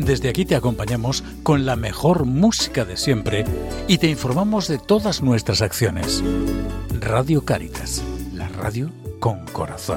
Desde aquí te acompañamos con la mejor música de siempre y te informamos de todas nuestras acciones. Radio Cáritas, la radio con corazón.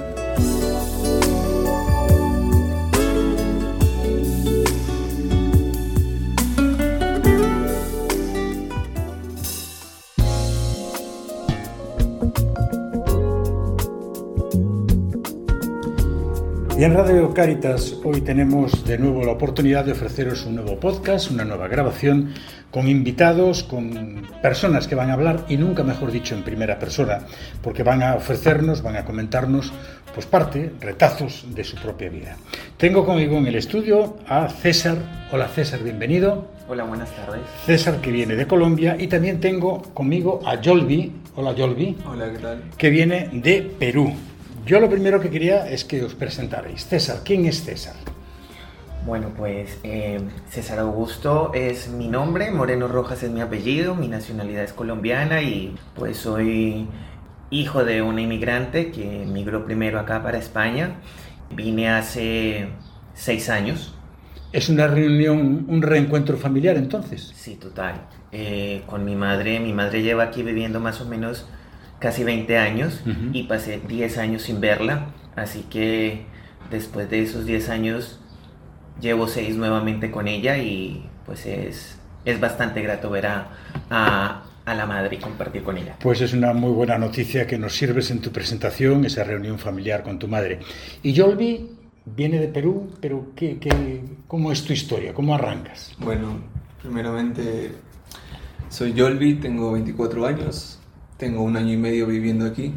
Y en Radio Cáritas hoy tenemos de nuevo la oportunidad de ofreceros un nuevo podcast, una nueva grabación con invitados, con personas que van a hablar, y nunca mejor dicho en primera persona, porque van a ofrecernos, van a comentarnos pues retazos de su propia vida. Tengo conmigo en el estudio a César. Hola César, bienvenido. Hola, buenas tardes. César, que viene de Colombia, y también tengo conmigo a Yolvi. Hola Yolvi. Hola, ¿qué tal? Que viene de Perú. Yo lo primero que quería es que os presentarais. César, ¿quién es César? Bueno, pues César Augusto es mi nombre, Moreno Rojas es mi apellido, mi nacionalidad es colombiana y pues soy hijo de una inmigrante que emigró primero acá para España. Vine hace 6 años. ¿Es una reunión, un reencuentro familiar entonces? Sí, total. Con mi madre lleva aquí viviendo más o menos casi 20 años y pasé 10 años sin verla, así que después de esos 10 años llevo 6 nuevamente con ella y pues es bastante grato ver a la madre y compartir con ella. Pues es una muy buena noticia que nos sirves en tu presentación, esa reunión familiar con tu madre. Y Yolvi viene de Perú, pero ¿cómo es tu historia? ¿Cómo arrancas? Bueno, primeramente soy Yolvi, tengo 24 años. Tengo 1 año y medio viviendo aquí,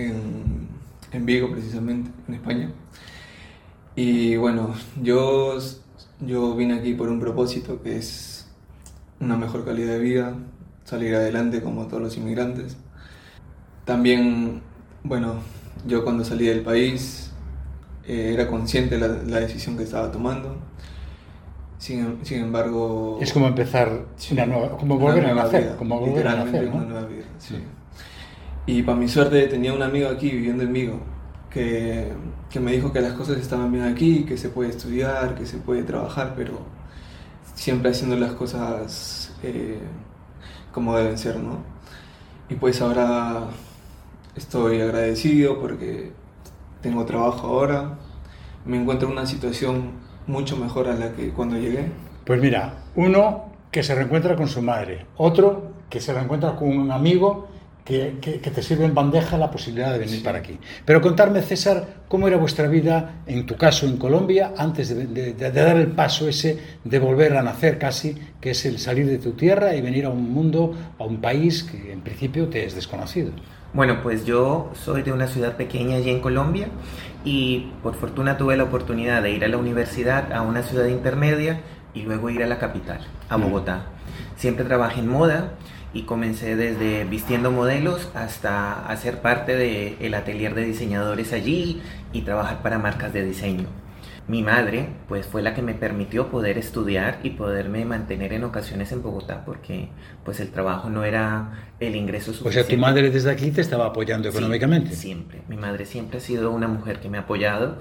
en Vigo precisamente, en España. Y bueno, yo vine aquí por un propósito que es una mejor calidad de vida, salir adelante como todos los inmigrantes. También, bueno, yo cuando salí del país era consciente de la decisión que estaba tomando. Sin embargo... Es como empezar una nueva, como volver a nacer, vida, como volver a nacer, ¿no? Una nueva vida, sí. Y para mi suerte tenía un amigo aquí viviendo en Vigo que me dijo que las cosas estaban bien aquí, que se puede estudiar, que se puede trabajar, pero siempre haciendo las cosas como deben ser, ¿no? Y pues ahora estoy agradecido porque tengo trabajo ahora, me encuentro en una situación mucho mejor a la que cuando llegué. Pues mira, uno que se reencuentra con su madre, otro que se reencuentra con un amigo que te sirve en bandeja la posibilidad de venir para aquí. Pero contarme, César, ¿cómo era vuestra vida, en tu caso en Colombia, antes de dar el paso ese de volver a nacer casi, que es el salir de tu tierra y venir a un mundo, a un país que en principio te es desconocido? Bueno, pues yo soy de una ciudad pequeña allí en Colombia y por fortuna tuve la oportunidad de ir a la universidad a una ciudad intermedia y luego ir a la capital, a Bogotá. Siempre trabajé en moda y comencé desde vistiendo modelos hasta hacer parte del atelier de diseñadores allí y trabajar para marcas de diseño. Mi madre pues fue la que me permitió poder estudiar y poderme mantener en ocasiones en Bogotá porque pues el trabajo no era el ingreso suficiente. O sea, tu madre desde aquí te estaba apoyando económicamente. Sí, siempre. Mi madre siempre ha sido una mujer que me ha apoyado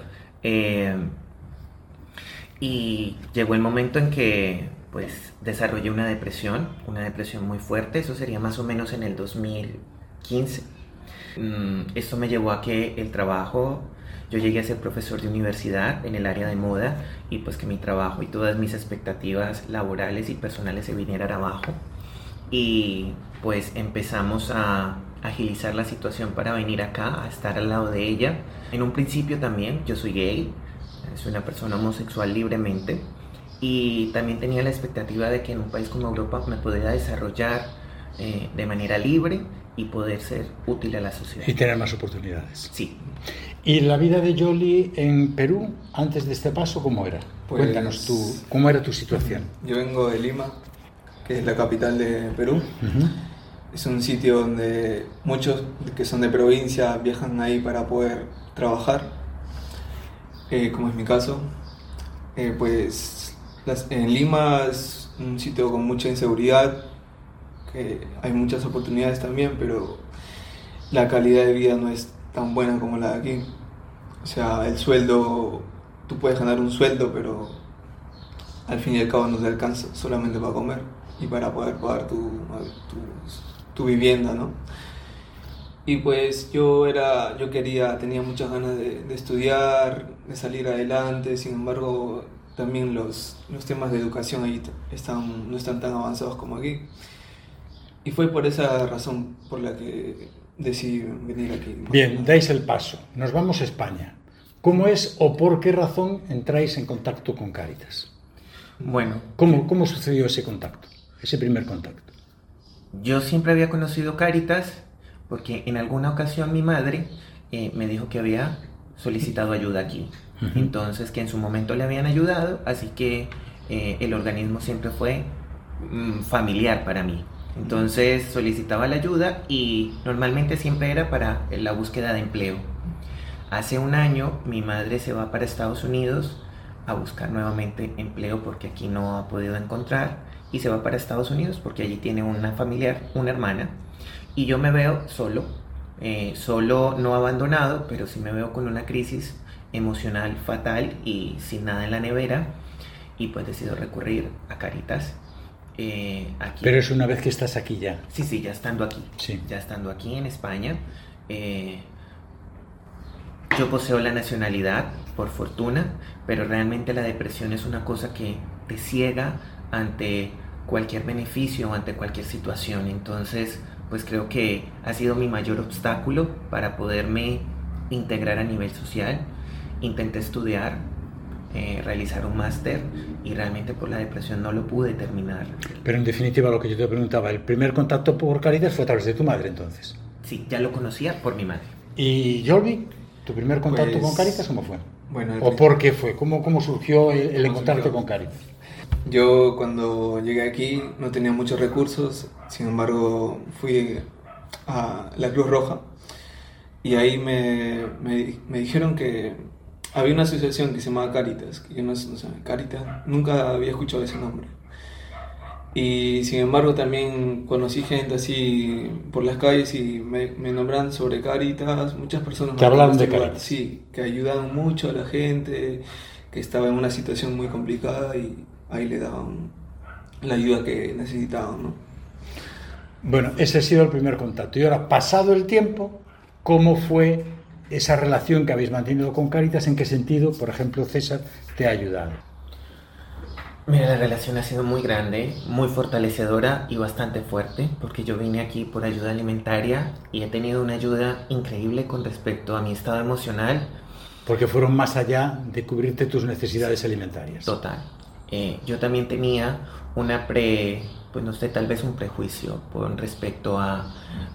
y llegó el momento en que pues desarrollé una depresión muy fuerte. Eso sería más o menos en el 2015. Esto me llevó a que el trabajo... Yo llegué a ser profesor de universidad en el área de moda y pues que mi trabajo y todas mis expectativas laborales y personales se vinieran abajo. Y pues empezamos a agilizar la situación para venir acá, a estar al lado de ella. En un principio también, yo soy gay, soy una persona homosexual libremente. Y también tenía la expectativa de que en un país como Europa me pudiera desarrollar de manera libre y poder ser útil a la sociedad. Y tener más oportunidades. Sí. ¿Y la vida de Yoli en Perú, antes de este paso, cómo era? Pues, cuéntanos cómo era tu situación. Yo vengo de Lima, que es la capital de Perú. Es un sitio donde muchos que son de provincia viajan ahí para poder trabajar, como es mi caso. Pues en Lima es un sitio con mucha inseguridad, que hay muchas oportunidades también, pero la calidad de vida no es tan buena como la de aquí. O sea, el sueldo, tú puedes ganar un sueldo, pero al fin y al cabo no te alcanza solamente para comer y para poder pagar tu vivienda, ¿no? Y pues tenía muchas ganas de estudiar, de salir adelante. Sin embargo, también los temas de educación ahí no están tan avanzados como aquí. Y fue por esa razón por la que decidí venir aquí. Bien, dais el paso. Nos vamos a España. ¿Cómo es o por qué razón entráis en contacto con Cáritas? Bueno, ¿Cómo sucedió ese contacto, ese primer contacto? yo siempre había conocido Cáritas porque en alguna ocasión mi madre me dijo que había solicitado ayuda aquí. Entonces, que en su momento le habían ayudado, así que el organismo siempre fue familiar para mí. Entonces solicitaba la ayuda y normalmente siempre era para la búsqueda de empleo. Hace un año mi madre se va para Estados Unidos a buscar nuevamente empleo porque aquí no ha podido encontrar, y se va para Estados Unidos porque allí tiene una familiar, una hermana, y yo me veo solo, no abandonado, pero sí me veo con una crisis emocional fatal y sin nada en la nevera, y pues decido recurrir a Cáritas. Aquí. Pero es una vez que estás aquí ya. Sí, ya estando aquí. Sí. Ya estando aquí en España. Yo poseo la nacionalidad, por fortuna, pero realmente la depresión es una cosa que te ciega ante cualquier beneficio o ante cualquier situación. Entonces, pues creo que ha sido mi mayor obstáculo para poderme integrar a nivel social. Intenté estudiar, realizar un máster, y realmente por la depresión no lo pude terminar. Pero en definitiva, lo que yo te preguntaba, el primer contacto por Cáritas fue a través de tu madre, entonces. Sí, ya lo conocía por mi madre. ¿Y Jordi, tu primer contacto Pues, con Cáritas, cómo fue? Bueno, ¿O por qué fue? ¿Cómo surgió el encontrarte con Cáritas? Yo cuando llegué aquí no tenía muchos recursos, sin embargo fui a la Cruz Roja y ahí me dijeron que había una asociación que se llamaba Cáritas, que yo no sé, Cáritas, nunca había escuchado ese nombre. Y sin embargo también conocí gente así por las calles y me nombran sobre Cáritas, muchas personas. ¿Te hablaron de Cáritas? Sí, que ayudaban mucho a la gente que estaba en una situación muy complicada y ahí le daban la ayuda que necesitaban, ¿no? Bueno, ese ha sido el primer contacto. Y ahora, pasado el tiempo, ¿cómo fue esa relación que habéis mantenido con Cáritas? ¿En qué sentido, por ejemplo, César te ha ayudado? Mira, la relación ha sido muy grande, muy fortalecedora y bastante fuerte, porque yo vine aquí por ayuda alimentaria y he tenido una ayuda increíble con respecto a mi estado emocional. Porque fueron más allá de cubrirte tus necesidades alimentarias. Total. Yo también tenía pues no sé, tal vez un prejuicio con respecto a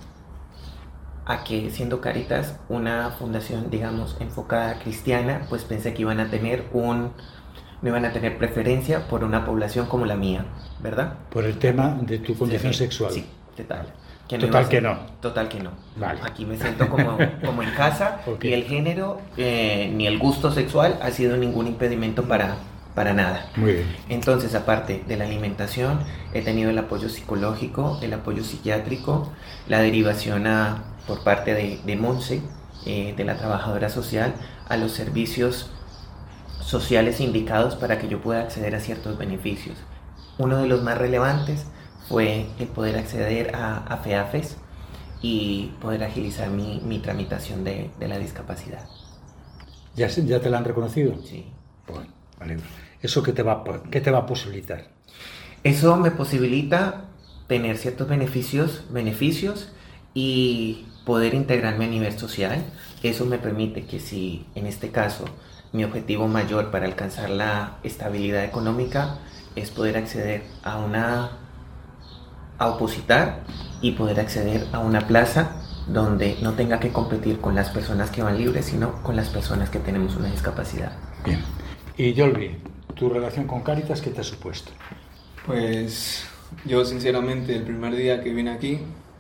que, siendo Cáritas una fundación, digamos, enfocada cristiana, pues pensé que no iban a tener preferencia por una población como la mía, ¿verdad? Por el tema de tu condición sexual. Sí, total. Total que no. Total que no. Vale. Aquí me siento como en casa. Okay. Y el género ni el gusto sexual ha sido ningún impedimento para nada. Muy bien. Entonces, aparte de la alimentación, he tenido el apoyo psicológico, el apoyo psiquiátrico, la derivación por parte de Monse, de la trabajadora social, a los servicios sociales indicados para que yo pueda acceder a ciertos beneficios. Uno de los más relevantes fue el poder acceder a FEAFES y poder agilizar mi tramitación de la discapacidad. ¿Ya te la han reconocido? Sí. Bueno, vale. ¿Eso qué te va a posibilitar? Eso me posibilita tener ciertos beneficios y poder integrarme a nivel social. Eso me permite que, si en este caso mi objetivo mayor para alcanzar la estabilidad económica es poder acceder a opositar y poder acceder a una plaza donde no tenga que competir con las personas que van libres, sino con las personas que tenemos una discapacidad. Bien. Y Yolvi, ¿tu relación con Cáritas qué te ha supuesto? Pues yo sinceramente el primer día que vine aquí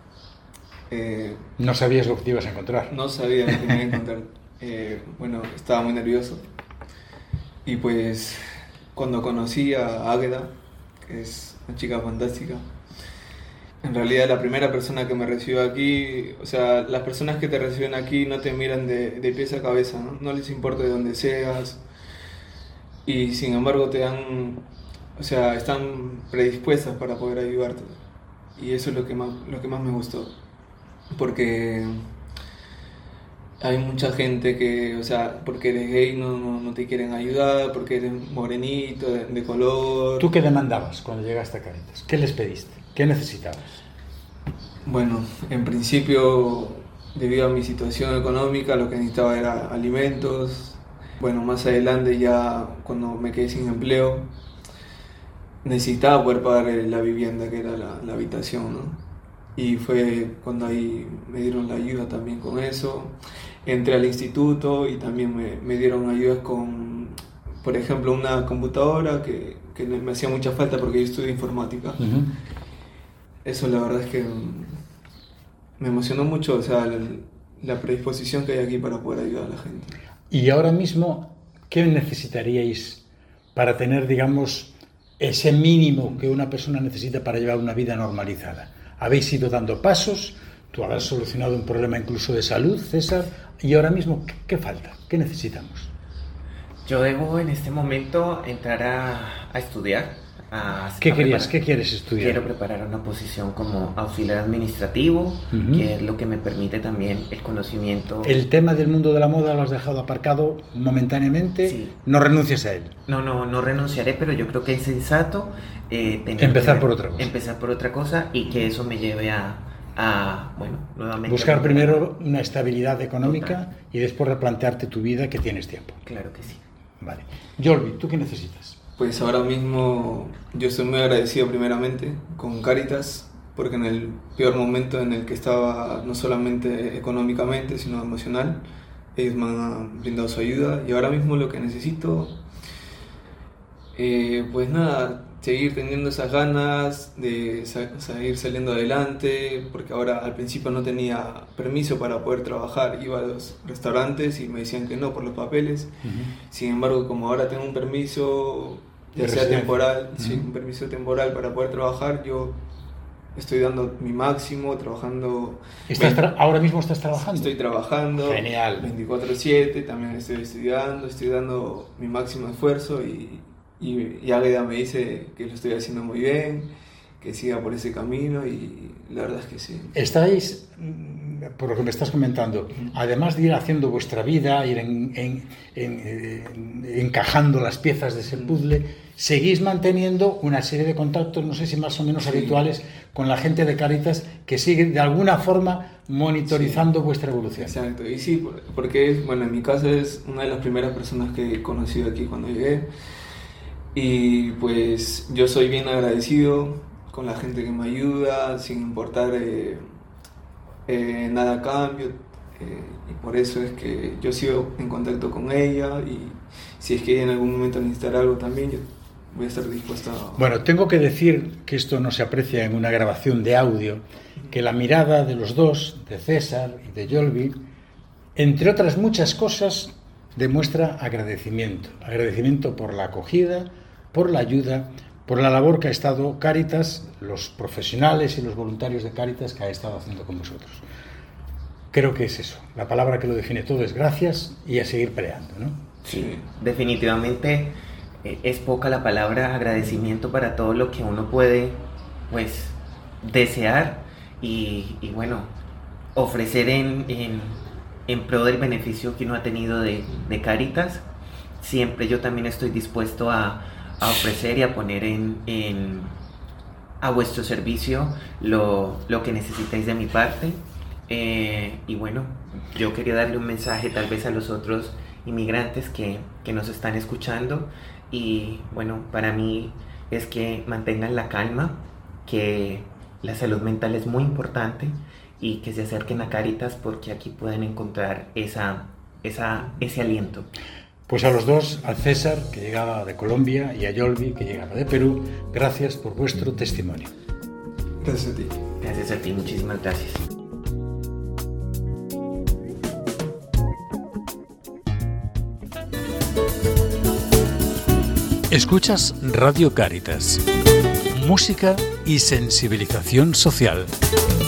no sabías lo que te ibas a encontrar. no sabía lo que me iba a encontrar. Bueno, estaba muy nervioso y pues cuando conocí a Águeda, que es una chica fantástica, en realidad la primera persona que me recibió aquí, o sea, las personas que te reciben aquí no te miran de pies a cabeza, ¿no? No les importa de dónde seas, y sin embargo te dan o sea, están predispuestas para poder ayudarte. Y eso es lo que más me gustó. Porque hay mucha gente que, o sea, porque eres gay no te quieren ayudar, porque eres morenito, de color. ¿Tú qué demandabas cuando llegaste a Cáritas? ¿Qué les pediste? ¿Qué necesitabas? Bueno, en principio, debido a mi situación económica, lo que necesitaba era alimentos. Bueno, más adelante ya cuando me quedé sin empleo, necesitaba poder pagar la vivienda, que era la habitación, ¿no? Y fue cuando ahí me dieron la ayuda también con eso. Entré al instituto y también me dieron ayudas con, por ejemplo, una computadora que me hacía mucha falta porque yo estudio informática. Uh-huh. Eso la verdad es que me emocionó mucho, o sea, la predisposición que hay aquí para poder ayudar a la gente. Y ahora mismo, ¿qué necesitaríais para tener, digamos, ese mínimo que una persona necesita para llevar una vida normalizada? Habéis ido dando pasos, tú habrás solucionado un problema incluso de salud, César, y ahora mismo, ¿qué falta? ¿Qué necesitamos? Yo debo en este momento entrar a estudiar. ¿Qué quieres estudiar? Quiero preparar una posición como auxiliar administrativo, uh-huh, que es lo que me permite también el conocimiento. ¿El tema del mundo de la moda lo has dejado aparcado momentáneamente? Sí. ¿No renuncias a él? No renunciaré, pero yo creo que es sensato empezar por otra cosa. Empezar por otra cosa y que eso me lleve bueno, nuevamente... Buscar primero una estabilidad económica. Total. Y después replantearte tu vida, que tienes tiempo. Claro que sí. Vale. Jordi, ¿tú qué necesitas? Pues ahora mismo yo estoy muy agradecido primeramente con Cáritas, porque en el peor momento en el que estaba, no solamente económicamente, sino emocional, ellos me han brindado su ayuda. Y ahora mismo lo que necesito, pues nada, seguir teniendo esas ganas de seguir saliendo adelante, porque ahora al principio no tenía permiso para poder trabajar, iba a los restaurantes y me decían que no por los papeles. Uh-huh. Sin embargo, como ahora tengo un permiso, ya sea temporal, uh-huh, sí, un permiso temporal para poder trabajar, yo estoy dando mi máximo, trabajando. ¿Ahora mismo estás trabajando? Estoy trabajando. Genial. 24/7, también estoy estudiando, estoy dando mi máximo esfuerzo y Águeda me dice que lo estoy haciendo muy bien, que siga por ese camino y la verdad es que sí. Estáis, por lo que me estás comentando, además de ir haciendo vuestra vida, ir encajando las piezas de ese puzzle, seguís manteniendo una serie de contactos, no sé si más o menos habituales, con la gente de Cáritas que sigue de alguna forma monitorizando vuestra evolución. Exacto, y sí, porque bueno, en mi caso es una de las primeras personas que he conocido aquí cuando llegué. Y pues yo soy bien agradecido con la gente que me ayuda, sin importar nada a cambio. Y por eso es que yo sigo en contacto con ella y si es que ella en algún momento necesitará algo también, yo voy a estar dispuesta a... Bueno, tengo que decir que esto no se aprecia en una grabación de audio, que la mirada de los dos, de César y de Yolvi, entre otras muchas cosas, demuestra agradecimiento por la acogida, por la ayuda, por la labor que ha estado Cáritas, los profesionales y los voluntarios de Cáritas que ha estado haciendo con vosotros. Creo que es eso. La palabra que lo define todo es gracias y a seguir peleando, ¿no? Sí, definitivamente es poca la palabra agradecimiento para todo lo que uno puede, pues, desear y bueno, ofrecer en pro del beneficio que uno ha tenido de Cáritas. Siempre yo también estoy dispuesto a ofrecer y a poner a vuestro servicio lo que necesitéis de mi parte. Y bueno, yo quería darle un mensaje tal vez a los otros inmigrantes que nos están escuchando y bueno, para mí es que mantengan la calma, que la salud mental es muy importante y que se acerquen a Cáritas porque aquí pueden encontrar ese aliento. Pues a los dos, al César, que llegaba de Colombia, y a Yolvi, que llegaba de Perú, gracias por vuestro testimonio. Gracias a ti. Gracias a ti, muchísimas gracias. Escuchas Radio Cáritas. Música y sensibilización social.